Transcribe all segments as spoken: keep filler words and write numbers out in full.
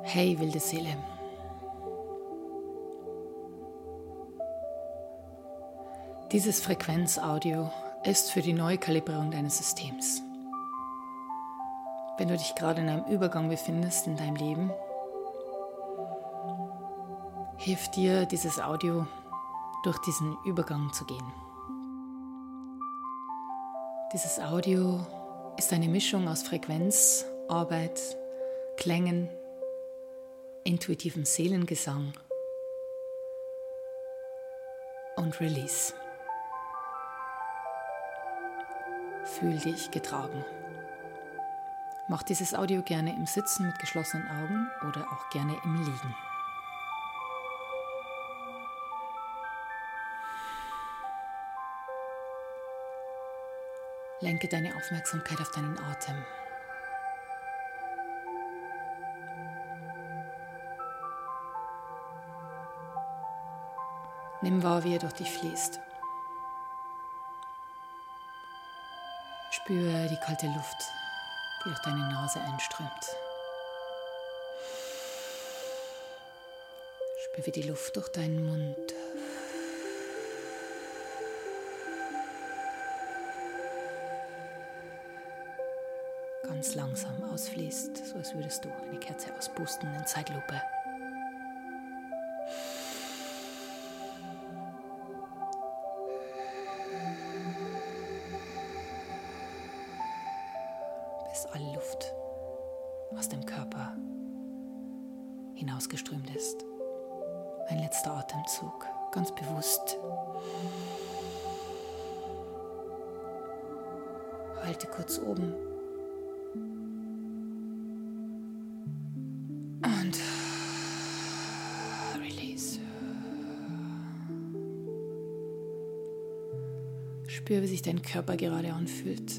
Hey, wilde Seele. Dieses Frequenzaudio ist für die Neukalibrierung deines Systems. Wenn du dich gerade in einem Übergang befindest in deinem Leben, hilft dir dieses Audio, durch diesen Übergang zu gehen. Dieses Audio ist eine Mischung aus Frequenz, Arbeit, Klängen, intuitivem Seelengesang und Release. Fühl dich getragen. Mach dieses Audio gerne im Sitzen mit geschlossenen Augen oder auch gerne im Liegen. Lenke deine Aufmerksamkeit auf deinen Atem. Nimm wahr, wie er durch dich fließt. Spüre die kalte Luft, die durch deine Nase einströmt. Spüre, wie die Luft durch deinen Mund ganz langsam ausfließt, so als würdest du eine Kerze auspusten in Zeitlupe. Bis alle Luft aus dem Körper hinausgeströmt ist. Ein letzter Atemzug, ganz bewusst. Halte kurz oben. Und release. Spür, wie sich dein Körper gerade anfühlt.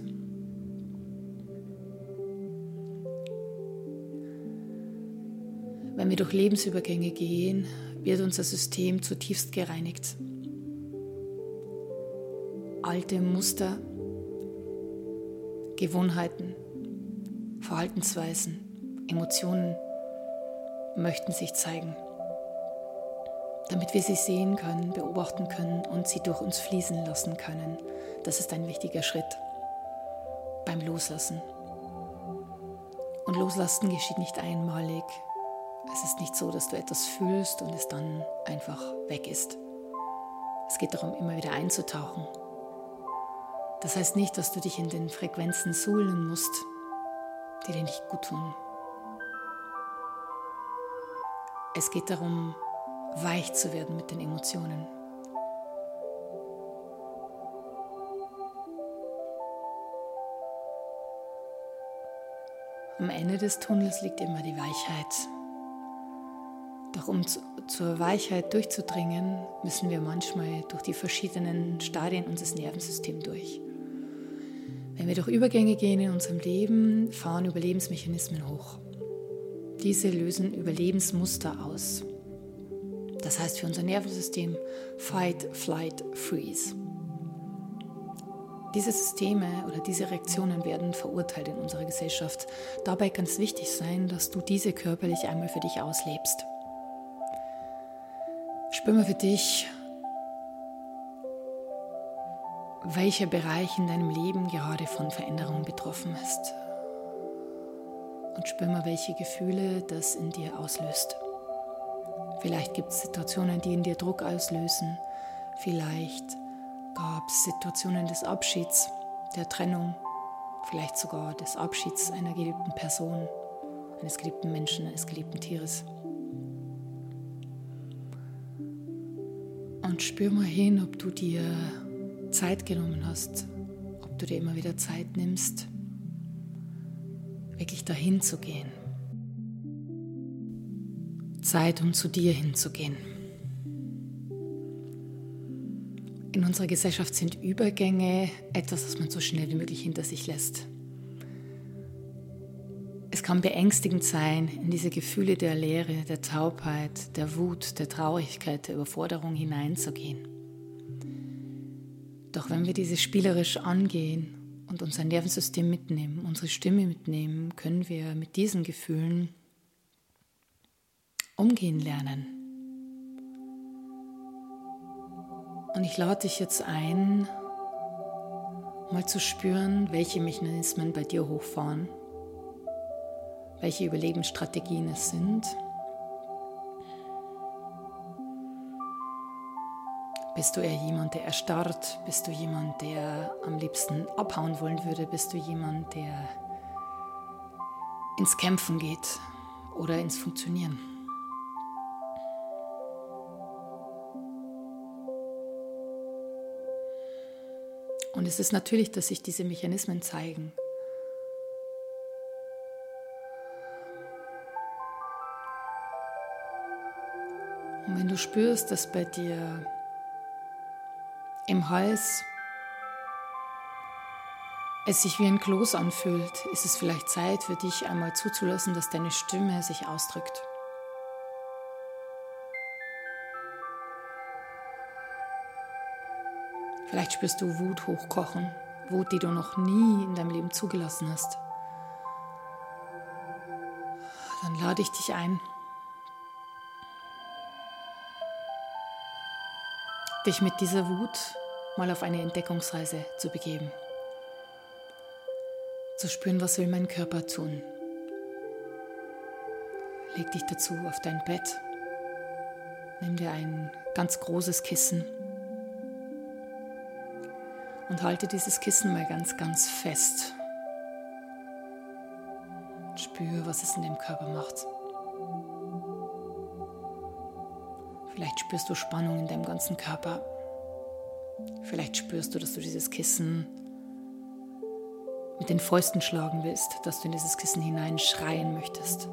Wenn wir durch Lebensübergänge gehen, wird unser System zutiefst gereinigt. Alte Muster, Gewohnheiten, Verhaltensweisen, Emotionen möchten sich zeigen, damit wir sie sehen können, beobachten können und sie durch uns fließen lassen können. Das ist ein wichtiger Schritt beim Loslassen. Und Loslassen geschieht nicht einmalig. Es ist nicht so, dass du etwas fühlst und es dann einfach weg ist. Es geht darum, immer wieder einzutauchen. Das heißt nicht, dass du dich in den Frequenzen suhlen musst, die dir nicht gut tun. Es geht darum, weich zu werden mit den Emotionen. Am Ende des Tunnels liegt immer die Weichheit. Doch um zu, zur Weichheit durchzudringen, müssen wir manchmal durch die verschiedenen Stadien unseres Nervensystems durch. Wenn wir durch Übergänge gehen in unserem Leben, fahren Überlebensmechanismen hoch. Diese lösen Überlebensmuster aus. Das heißt für unser Nervensystem Fight, Flight, Freeze. Diese Systeme oder diese Reaktionen werden verurteilt in unserer Gesellschaft. Dabei kann es wichtig sein, dass du diese körperlich einmal für dich auslebst. Spür mal für dich, welcher Bereich in deinem Leben gerade von Veränderungen betroffen ist. Und spür mal, welche Gefühle das in dir auslöst. Vielleicht gibt es Situationen, die in dir Druck auslösen. Vielleicht gab es Situationen des Abschieds, der Trennung. Vielleicht sogar des Abschieds einer geliebten Person, eines geliebten Menschen, eines geliebten Tieres. Und spür mal hin, ob du dir Zeit genommen hast, ob du dir immer wieder Zeit nimmst, wirklich dahin zu gehen. Zeit, um zu dir hinzugehen. In unserer Gesellschaft sind Übergänge etwas, was man so schnell wie möglich hinter sich lässt. Es kann beängstigend sein, in diese Gefühle der Leere, der Taubheit, der Wut, der Traurigkeit, der Überforderung hineinzugehen. Doch wenn wir diese spielerisch angehen und unser Nervensystem mitnehmen, unsere Stimme mitnehmen, können wir mit diesen Gefühlen umgehen lernen. Und ich lade dich jetzt ein, mal zu spüren, welche Mechanismen bei dir hochfahren, welche Überlebensstrategien es sind. Bist du eher jemand, der erstarrt? Bist du jemand, der am liebsten abhauen wollen würde? Bist du jemand, der ins Kämpfen geht oder ins Funktionieren? Und es ist natürlich, dass sich diese Mechanismen zeigen. Und wenn du spürst, dass bei dir im Hals es sich wie ein Kloß anfühlt, ist es vielleicht Zeit für dich einmal zuzulassen, dass deine Stimme sich ausdrückt. Vielleicht spürst du Wut hochkochen, Wut, die du noch nie in deinem Leben zugelassen hast. Dann lade ich dich ein, dich mit dieser Wut mal auf eine Entdeckungsreise zu begeben. Zu spüren, was will mein Körper tun. Leg dich dazu auf dein Bett. Nimm dir ein ganz großes Kissen und halte dieses Kissen mal ganz, ganz fest. Spür, was es in dem Körper macht. Vielleicht spürst du Spannung in deinem ganzen Körper. Vielleicht spürst du, dass du dieses Kissen mit den Fäusten schlagen willst, dass du in dieses Kissen hineinschreien möchtest.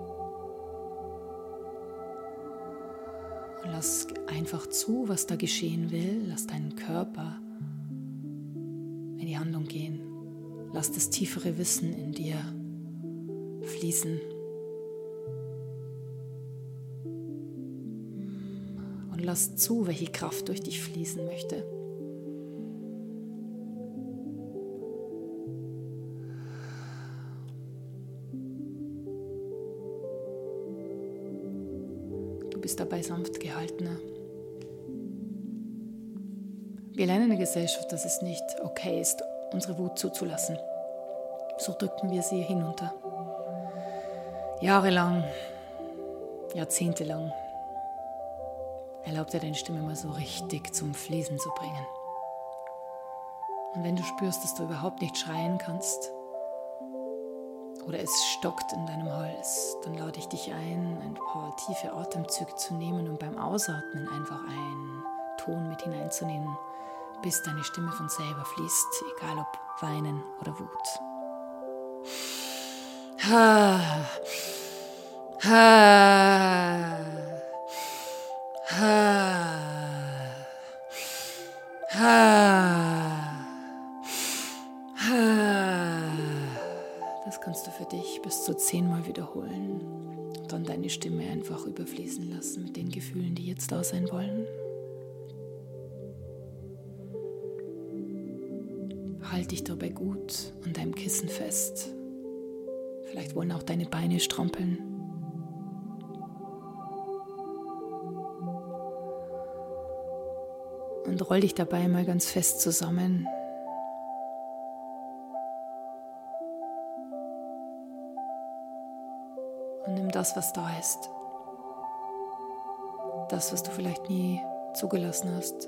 Und lass einfach zu, was da geschehen will. Lass deinen Körper in die Handlung gehen. Lass das tiefere Wissen in dir fließen. Und lass zu, welche Kraft durch dich fließen möchte. Du bist dabei sanft gehaltener. Wir lernen in der Gesellschaft, dass es nicht okay ist, unsere Wut zuzulassen. So drücken wir sie hinunter. Jahrelang, jahrzehntelang. Erlaub dir, deine Stimme mal so richtig zum Fließen zu bringen. Und wenn du spürst, dass du überhaupt nicht schreien kannst oder es stockt in deinem Hals, dann lade ich dich ein, ein paar tiefe Atemzüge zu nehmen und beim Ausatmen einfach einen Ton mit hineinzunehmen, bis deine Stimme von selber fließt, egal ob Weinen oder Wut. Ha, ha, ha, ha, ha. Das kannst du für dich bis zu zehnmal wiederholen und dann deine Stimme einfach überfließen lassen mit den Gefühlen, die jetzt da sein wollen. Halt dich dabei gut an deinem Kissen fest. Vielleicht wollen auch deine Beine strampeln. Und roll dich dabei mal ganz fest zusammen. Und nimm das, was da ist. Das, was du vielleicht nie zugelassen hast.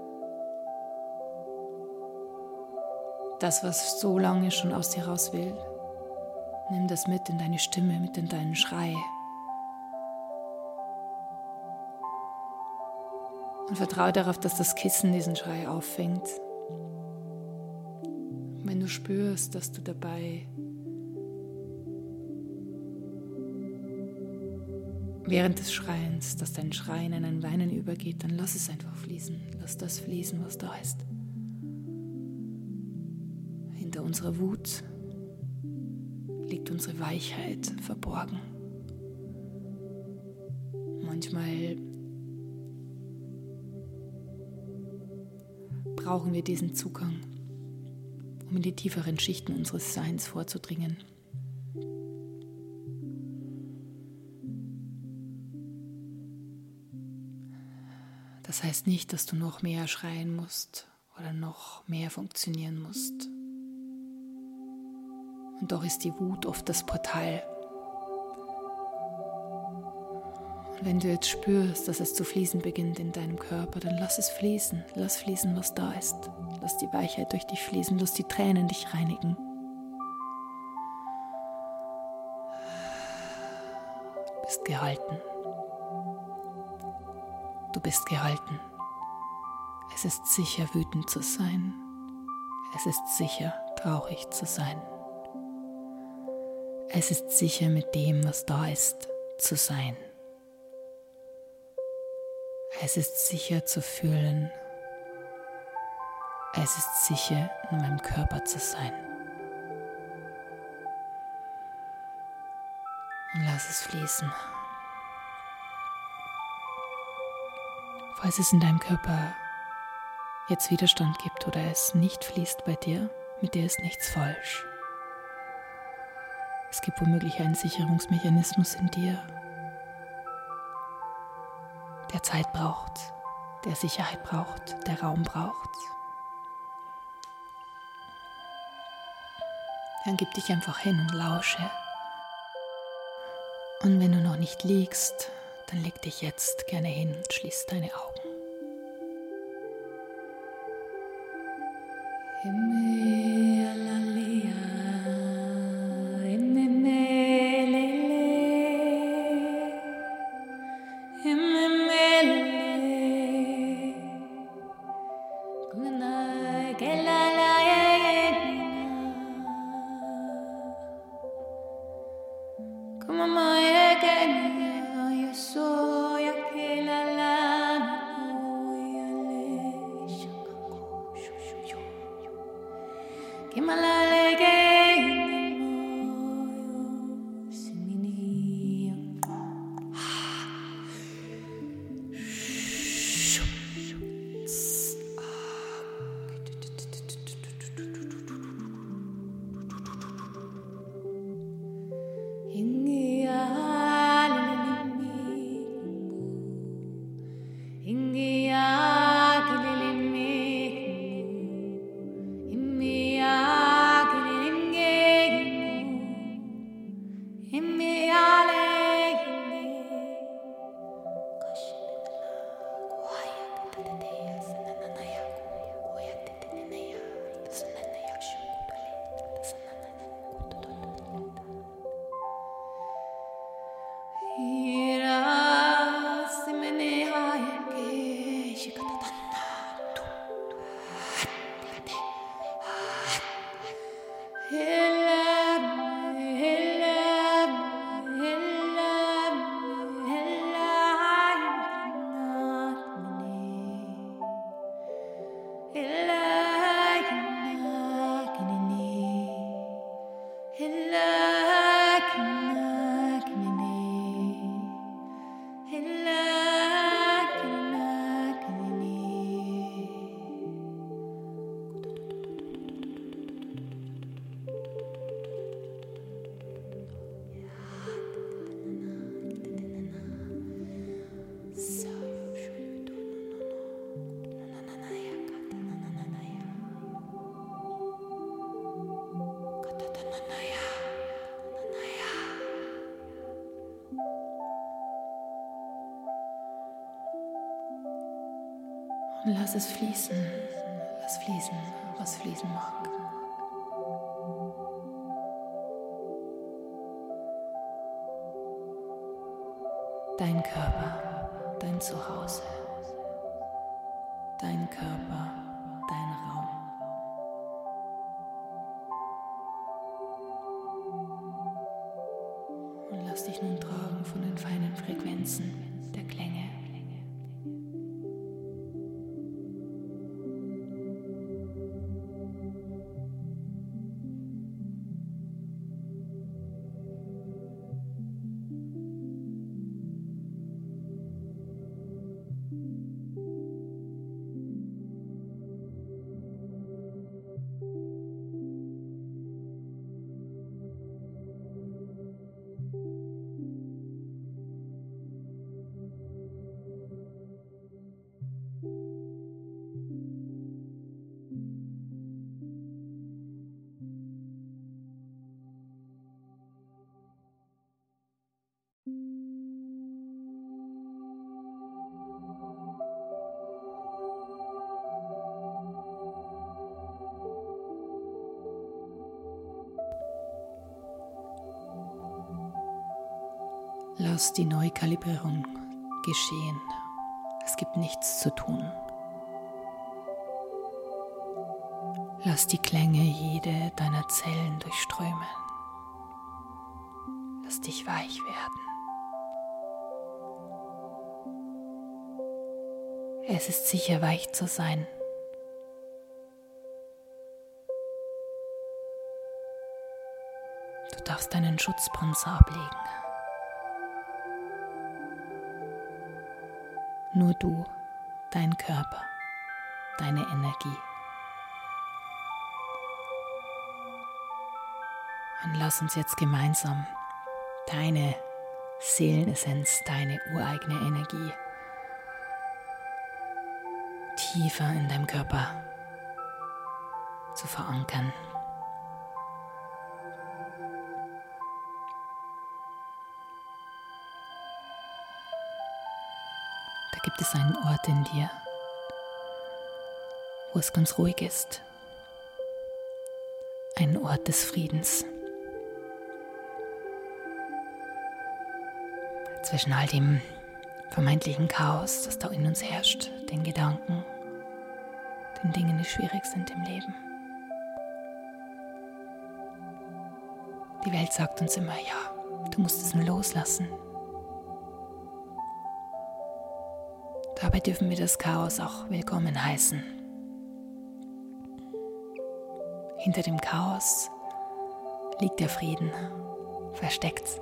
Das, was so lange schon aus dir raus will. Nimm das mit in deine Stimme, mit in deinen Schrei. Und vertraue darauf, dass das Kissen diesen Schrei auffängt. Und wenn du spürst, dass du dabei während des Schreiens, dass dein Schreien in ein Weinen übergeht, dann lass es einfach fließen. Lass das fließen, was da ist. Hinter unserer Wut liegt unsere Weichheit verborgen. Manchmal brauchen wir diesen Zugang, um in die tieferen Schichten unseres Seins vorzudringen. Das heißt nicht, dass du noch mehr schreien musst oder noch mehr funktionieren musst. Und doch ist die Wut oft das Portal. Und wenn du jetzt spürst, dass es zu fließen beginnt in deinem Körper, dann lass es fließen. Lass fließen, was da ist. Lass die Weichheit durch dich fließen. Lass die Tränen dich reinigen. Du bist gehalten. Du bist gehalten. Es ist sicher, wütend zu sein. Es ist sicher, traurig zu sein. Es ist sicher, mit dem, was da ist, zu sein. Es ist sicher zu fühlen. Es ist sicher, in meinem Körper zu sein. Und lass es fließen. Falls es in deinem Körper jetzt Widerstand gibt oder es nicht fließt bei dir, mit dir ist nichts falsch. Es gibt womöglich einen Sicherungsmechanismus in dir, der Zeit braucht, der Sicherheit braucht, der Raum braucht. Dann gib dich einfach hin und lausche. Und wenn du noch nicht liegst, dann leg dich jetzt gerne hin und schließ deine Augen. Und lass es fließen, lass fließen, was fließen mag. Dein Körper, dein Zuhause, dein Körper, dein Raum. Und lass dich nun tragen von den feinen Frequenzen der Klänge. Lass die Neukalibrierung geschehen. Es gibt nichts zu tun. Lass die Klänge jede deiner Zellen durchströmen. Lass dich weich werden. Es ist sicher, weich zu sein. Du darfst deinen Schutzpanzer ablegen. Nur du, dein Körper, deine Energie. Und lass uns jetzt gemeinsam deine Seelenessenz, deine ureigene Energie tiefer in deinem Körper zu verankern. Da gibt es einen Ort in dir, wo es ganz ruhig ist. Ein Ort des Friedens. Zwischen all dem vermeintlichen Chaos, das da in uns herrscht, den Gedanken, den Dingen, die schwierig sind im Leben. Die Welt sagt uns immer, ja, du musst es nur loslassen. Dabei dürfen wir das Chaos auch willkommen heißen. Hinter dem Chaos liegt der Frieden, versteckt.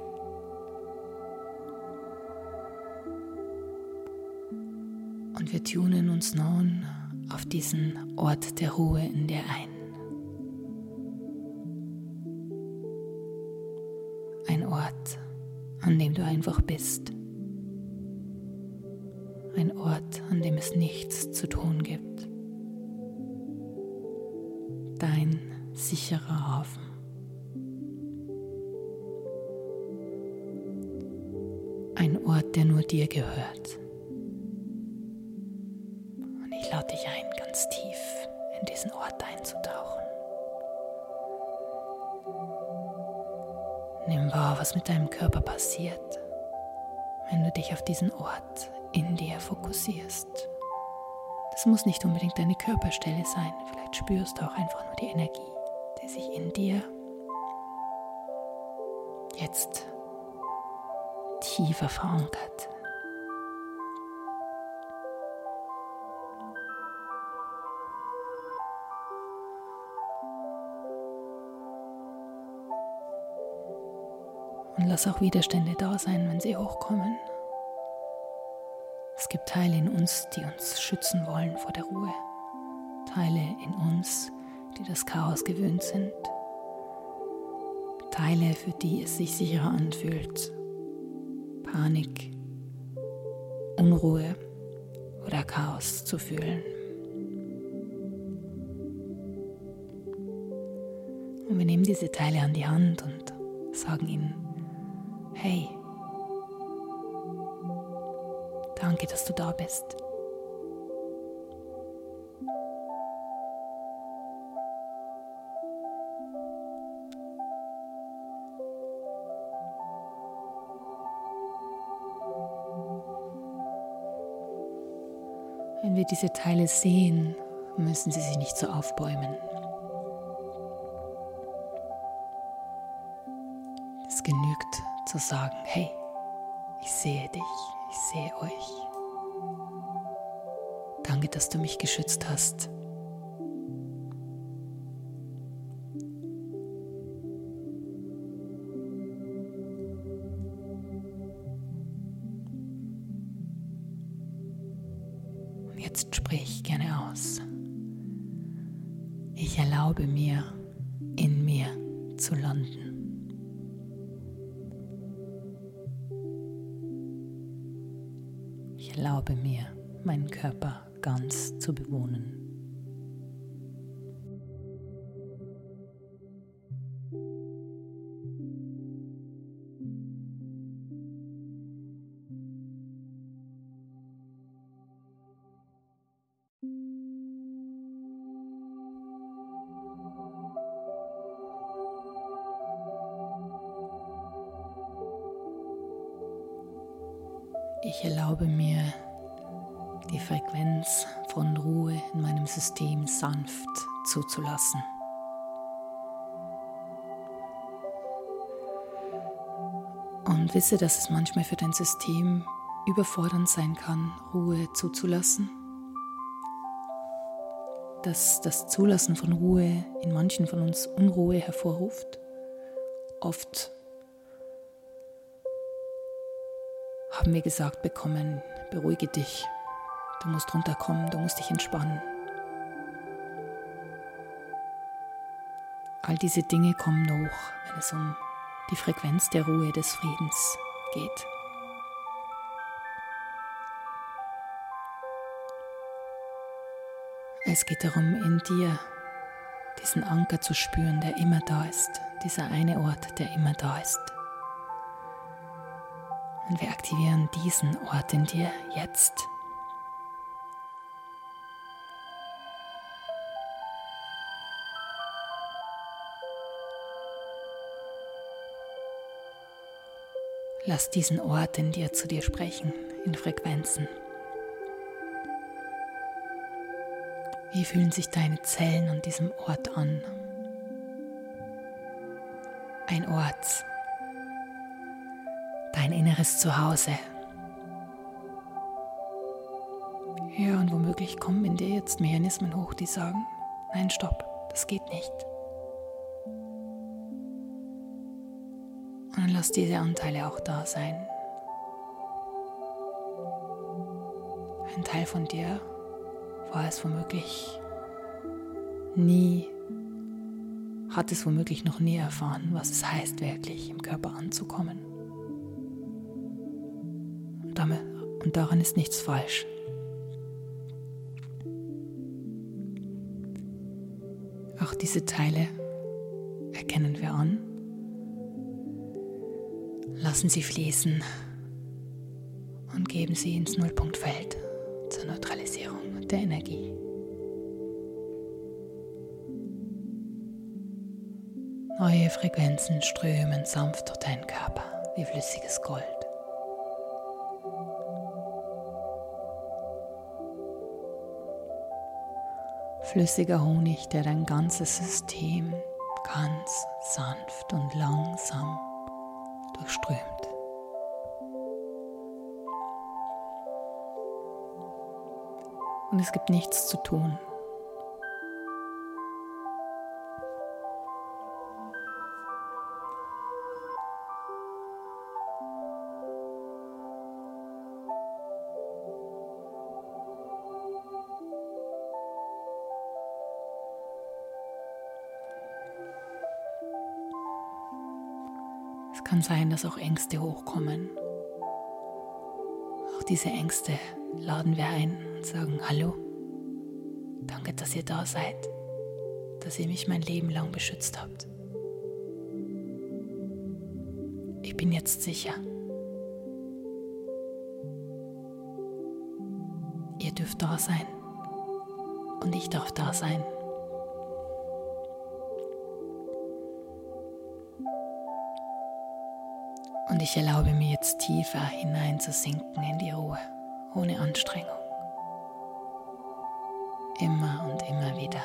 Und wir tunen uns nun auf diesen Ort der Ruhe in dir ein. Ein Ort, an dem du einfach bist. Ein Ort, an dem es nichts zu tun gibt. Dein sicherer Hafen. Ein Ort, der nur dir gehört. Und ich lade dich ein, ganz tief in diesen Ort einzutauchen. Nimm wahr, was mit deinem Körper passiert, wenn du dich auf diesen Ort in dir fokussierst. Das muss nicht unbedingt deine Körperstelle sein. Vielleicht spürst du auch einfach nur die Energie, die sich in dir jetzt tiefer verankert. Und lass auch Widerstände da sein, wenn sie hochkommen. Es gibt Teile in uns, die uns schützen wollen vor der Ruhe. Teile in uns, die das Chaos gewöhnt sind. Teile, für die es sich sicherer anfühlt. Panik, Unruhe oder Chaos zu fühlen. Und wir nehmen diese Teile an die Hand und sagen ihnen, hey, danke, dass du da bist. Wenn wir diese Teile sehen, müssen sie sich nicht so aufbäumen. Es genügt zu sagen, hey, ich sehe dich, ich sehe euch. Danke, dass du mich geschützt hast. Und jetzt sprich gerne aus. Ich erlaube mir, in mir zu landen. Ich erlaube mir, meinen Körper ganz zu bewohnen. Ich erlaube mir, die Frequenz von Ruhe in meinem System sanft zuzulassen. Und wisse, dass es manchmal für dein System überfordernd sein kann, Ruhe zuzulassen. Dass das Zulassen von Ruhe in manchen von uns Unruhe hervorruft. Oft haben wir gesagt bekommen, beruhige dich, du musst runterkommen, du musst dich entspannen. All diese Dinge kommen hoch, wenn es um die Frequenz der Ruhe, des Friedens geht. Es geht darum, in dir diesen Anker zu spüren, der immer da ist, dieser eine Ort, der immer da ist. Und wir aktivieren diesen Ort in dir jetzt. Lass diesen Ort in dir zu dir sprechen, in Frequenzen. Wie fühlen sich deine Zellen an diesem Ort an? Ein Ort, dein inneres Zuhause. Ja, und womöglich kommen in dir jetzt Mechanismen hoch, die sagen, nein, stopp, das geht nicht. Und dann lass diese Anteile auch da sein. Ein Teil von dir war es womöglich nie, hat es womöglich noch nie erfahren, was es heißt, wirklich im Körper anzukommen. Und, damit, und daran ist nichts falsch. Auch diese Teile erkennen wir an, lassen sie fließen und geben sie ins Nullpunktfeld zur Neutralisierung der Energie. Neue Frequenzen strömen sanft durch deinen Körper wie flüssiges Gold. Flüssiger Honig, der dein ganzes System ganz sanft und langsam durchströmt. Und es gibt nichts zu tun. Es kann sein, dass auch Ängste hochkommen. Auch diese Ängste laden wir ein und sagen, hallo, danke, dass ihr da seid, dass ihr mich mein Leben lang beschützt habt. Ich bin jetzt sicher. Ihr dürft da sein und ich darf da sein. Und ich erlaube mir jetzt tiefer hineinzusinken in die Ruhe, ohne Anstrengung. Immer und immer wieder.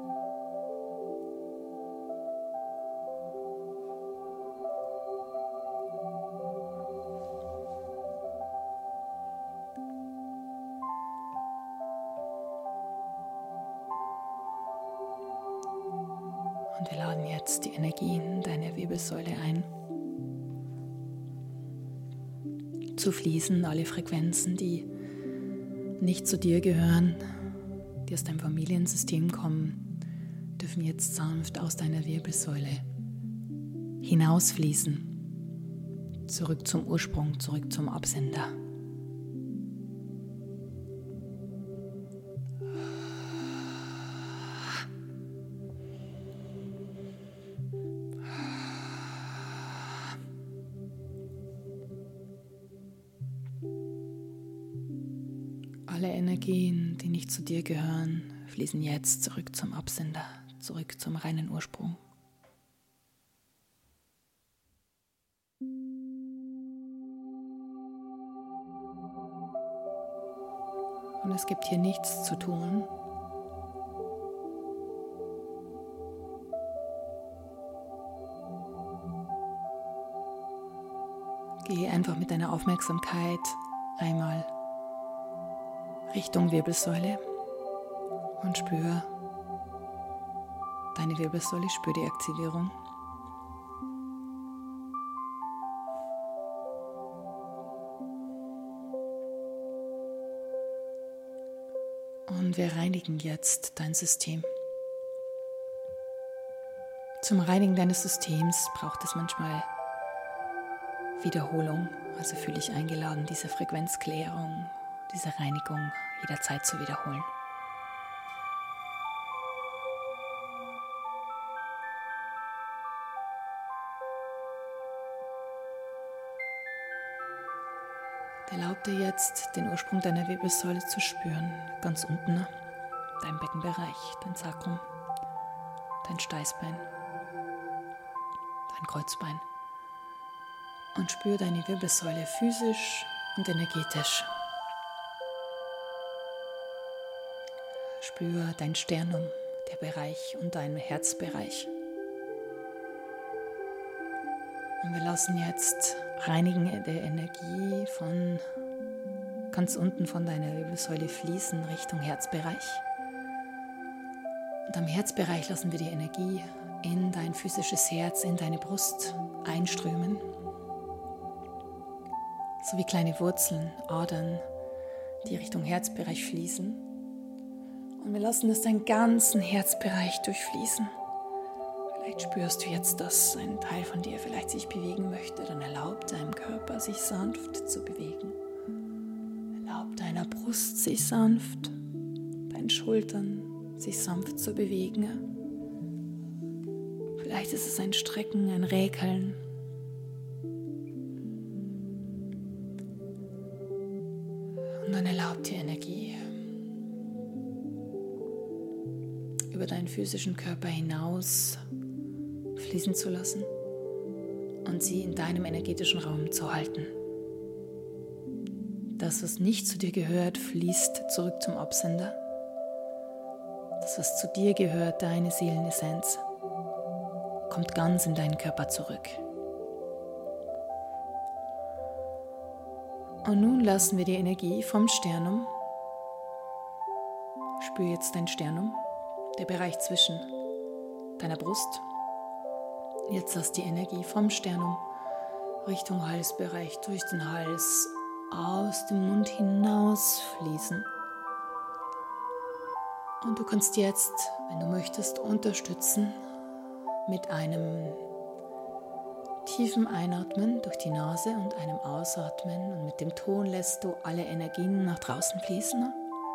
Und wir laden jetzt die Energien deiner Wirbelsäule ein, zu fließen, alle Frequenzen, die nicht zu dir gehören, die aus deinem Familiensystem kommen, dürfen jetzt sanft aus deiner Wirbelsäule hinausfließen, zurück zum Ursprung, zurück zum Absender. Alle Energien, die nicht zu dir gehören, fließen jetzt zurück zum Absender, zurück zum reinen Ursprung. Und es gibt hier nichts zu tun. Gehe einfach mit deiner Aufmerksamkeit einmal Richtung Wirbelsäule und spür deine Wirbelsäule, spür die Aktivierung. Und wir reinigen jetzt dein System. Zum Reinigen deines Systems braucht es manchmal Wiederholung. Also fühle dich eingeladen, diese Frequenzklärung, diese Reinigung jederzeit zu wiederholen. Erlaub dir jetzt, den Ursprung deiner Wirbelsäule zu spüren, ganz unten, dein Beckenbereich, dein Sacrum, dein Steißbein, dein Kreuzbein. Und spür deine Wirbelsäule physisch und energetisch. Spür dein Sternum, der Bereich und dein Herzbereich. Und wir lassen jetzt reinigen der Energie von ganz unten von deiner Wirbelsäule fließen Richtung Herzbereich. Und am Herzbereich lassen wir die Energie in dein physisches Herz, in deine Brust einströmen. So wie kleine Wurzeln, Adern, die Richtung Herzbereich fließen. Und wir lassen es deinen ganzen Herzbereich durchfließen. Vielleicht spürst du jetzt, dass ein Teil von dir vielleicht sich bewegen möchte. Dann erlaub deinem Körper, sich sanft zu bewegen. Erlaub deiner Brust, sich sanft, deinen Schultern, sich sanft zu bewegen. Vielleicht ist es ein Strecken, ein Räkeln. Und dann erlaub dir Energie über deinen physischen Körper hinaus fließen zu lassen und sie in deinem energetischen Raum zu halten. Das, was nicht zu dir gehört, fließt zurück zum Absender. Das, was zu dir gehört, deine Seelenessenz, kommt ganz in deinen Körper zurück. Und nun lassen wir die Energie vom Sternum. Spür jetzt dein Sternum, der Bereich zwischen deiner Brust. Jetzt lass die Energie vom Sternum Richtung Halsbereich, durch den Hals, aus dem Mund hinaus fließen. Und du kannst jetzt, wenn du möchtest, unterstützen mit einem tiefen Einatmen durch die Nase und einem Ausatmen. Und mit dem Ton lässt du alle Energien nach draußen fließen.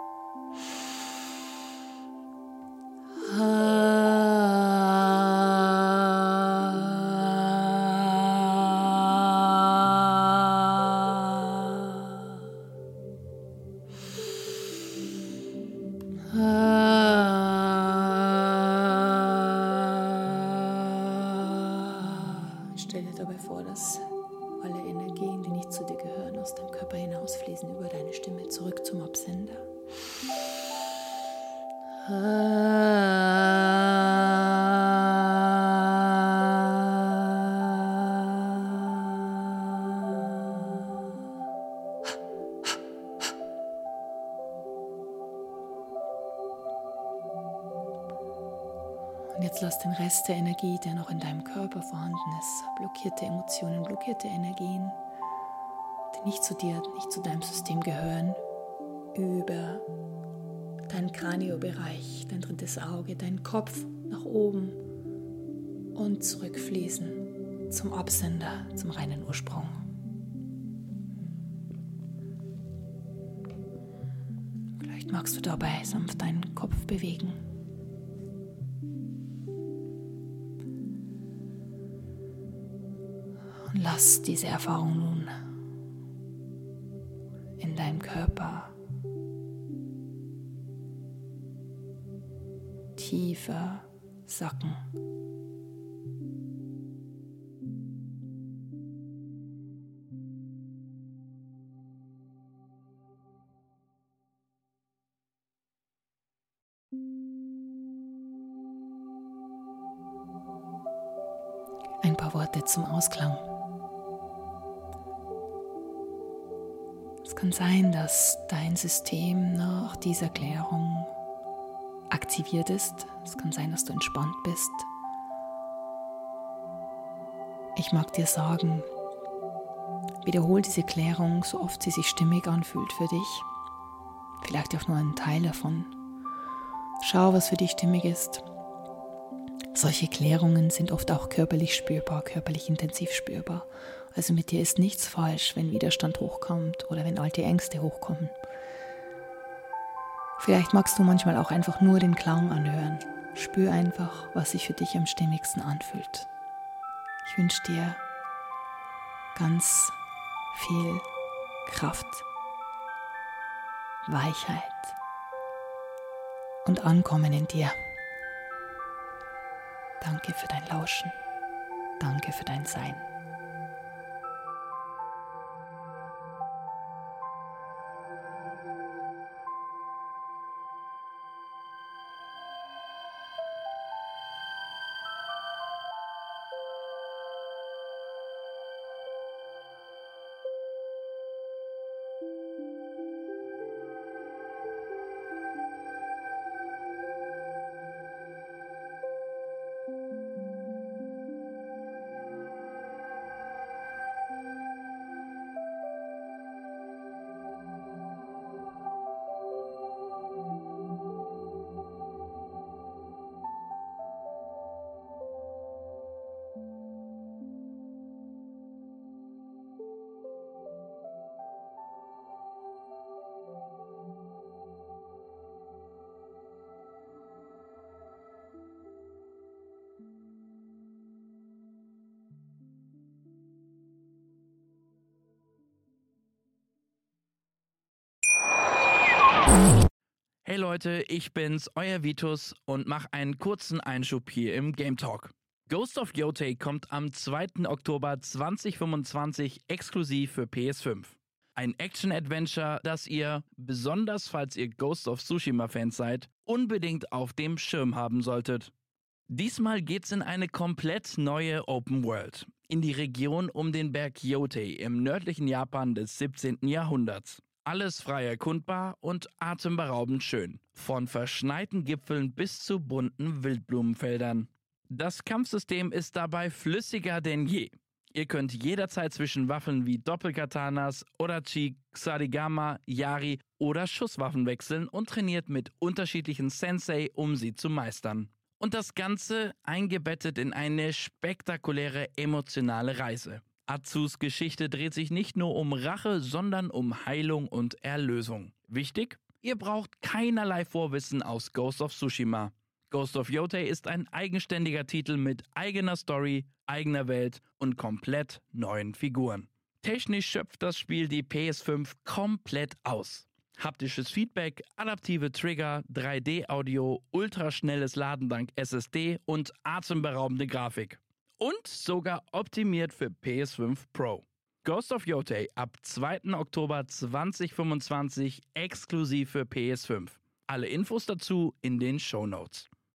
Stell dir dabei vor, dass alle Energien, die nicht zu dir gehören, aus deinem Körper hinausfließen über deine Stimme zurück zum Absender. Und jetzt lass den Rest der Energie, der noch in deinem Körper vorhanden ist, blockierte Emotionen, blockierte Energien, die nicht zu dir, nicht zu deinem System gehören, über deinen Kraniobereich, dein drittes Auge, deinen Kopf nach oben und zurückfließen zum Absender, zum reinen Ursprung. Vielleicht magst du dabei sanft deinen Kopf bewegen. Und lass diese Erfahrung nun in deinem Körper tiefer sacken. ein paar Worte zum Ausklang. Es kann sein, dass dein System nach dieser Klärung aktiviert ist. Es kann sein, dass du entspannt bist. Ich mag dir sagen, wiederhol diese Klärung, so oft sie sich stimmig anfühlt für dich. Vielleicht auch nur ein Teil davon. Schau, was für dich stimmig ist. Solche Klärungen sind oft auch körperlich spürbar, körperlich intensiv spürbar. Also mit dir ist nichts falsch, wenn Widerstand hochkommt oder wenn alte Ängste hochkommen. Vielleicht magst du manchmal auch einfach nur den Klang anhören. Spür einfach, was sich für dich am stimmigsten anfühlt. Ich wünsche dir ganz viel Kraft, Weichheit und Ankommen in dir. Danke für dein Lauschen. Danke für dein Sein. Hey Leute, ich bin's, euer Vitus und mach einen kurzen Einschub hier im Game Talk. Ghost of Yotei kommt am zweiten Oktober zweitausendfünfundzwanzig exklusiv für P S fünf. Ein Action-Adventure, das ihr, besonders falls ihr Ghost of Tsushima-Fans seid, unbedingt auf dem Schirm haben solltet. Diesmal geht's in eine komplett neue Open World, in die Region um den Berg Yotei im nördlichen Japan des siebzehnten Jahrhunderts. Alles frei erkundbar und atemberaubend schön, von verschneiten Gipfeln bis zu bunten Wildblumenfeldern. Das Kampfsystem ist dabei flüssiger denn je. Ihr könnt jederzeit zwischen Waffen wie Doppelkatanas, Odachi, Ksarigama, Yari oder Schusswaffen wechseln und trainiert mit unterschiedlichen Sensei, um sie zu meistern. Und das Ganze eingebettet in eine spektakuläre emotionale Reise. Atsus Geschichte dreht sich nicht nur um Rache, sondern um Heilung und Erlösung. Wichtig? Ihr braucht keinerlei Vorwissen aus Ghost of Tsushima. Ghost of Yotei ist ein eigenständiger Titel mit eigener Story, eigener Welt und komplett neuen Figuren. Technisch schöpft das Spiel die P S fünf komplett aus. Haptisches Feedback, adaptive Trigger, drei D Audio, ultraschnelles Laden dank S S D und atemberaubende Grafik. Und sogar optimiert für P S fünf Pro. Ghost of Yotei ab zweiten Oktober zweitausendfünfundzwanzig exklusiv für P S fünf. Alle Infos dazu in den Shownotes.